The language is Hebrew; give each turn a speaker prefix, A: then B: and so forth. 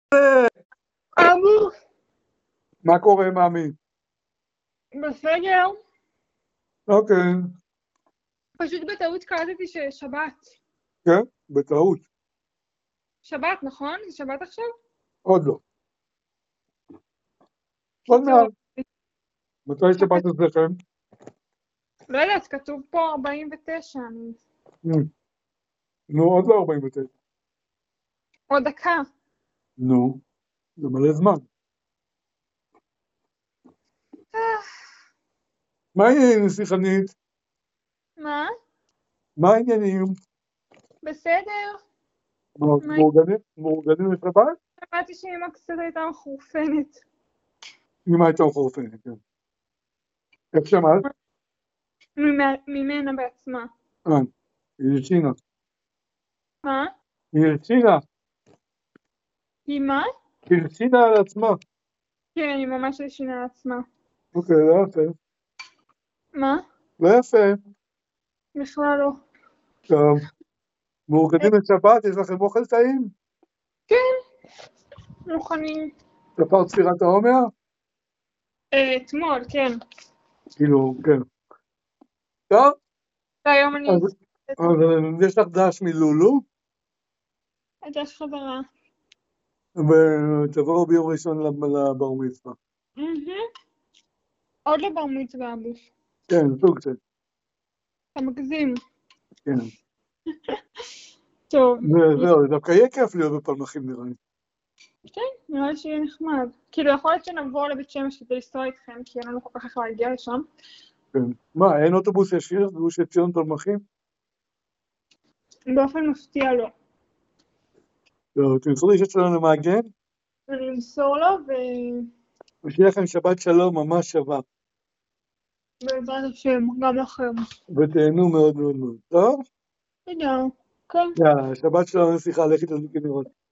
A: אבו,
B: מה קורה, מאמי?
A: בסדר.
B: אוקיי,
A: פשוט בטעות קלטתי ששבת.
B: כן, בטעות,
A: שבת, נכון? זה שבת עכשיו?
B: עוד לא. עוד
A: קיצור,
B: מעט, מתי שבת אצלכם?
A: לא יודעת, כתוב פה 49.
B: נו, עוד לא 49.
A: עוד דקה.
B: נו, זה מלא זמן. מה העניינים, נסיכנית?
A: מה?
B: מה העניינים?
A: בסדר. מה?
B: מאורגנים לשבת?
A: שמעתי שאמא קצת הייתה מחורפנת.
B: אמא הייתה מחורפנת, כן. איך שמעת?
A: ממנה בעצמה.
B: היא הרשינה.
A: מה?
B: היא הרשינה.
A: היא מה?
B: היא הרשינה על עצמה.
A: כן, היא ממש השינה על עצמה.
B: אוקיי, לא יפה.
A: מה?
B: לא יפה.
A: בכלל לא.
B: טוב, מאורגנים לשבת, יש לכם אוכל טעים?
A: כן, מוכנים.
B: ספר ספירת העומר?
A: אתמול, כן.
B: כאילו, כן. טוב,
A: והיום אני...
B: אז יש לך דש מלולו,
A: הייתה חזרה.
B: ותבואו ביום ראשון לבר מצווה.
A: עוד לא בר מצווה, אבו.
B: כן, סוג של,
A: אתה מגזים.
B: כן.
A: טוב.
B: זהו, דווקא יהיה כיף להיות בפלמחים נראה לי.
A: כן, נראה לי שיהיה נחמד. כאילו, יכול להיות שנבוא לבית שמש כדי לנסוע איתכם, כי אין לנו כל כך איך להגיע לשם.
B: כן. מה, אין אוטובוס ישיר גוש עציון פלמחים?
A: באופן מפתיע לא.
B: לא, תמסור לי שיש לנו מעגן,
A: אני אמסור לו,
B: ושיהיה לכם שבת שלום ממש שווה.
A: ובעזרת השם, גם לכם.
B: ותהנו מאוד מאוד מאוד. טוב?
A: תודה. כן.
B: יאללה, שבת שלום, סליחה, לכי תדליקי נרות.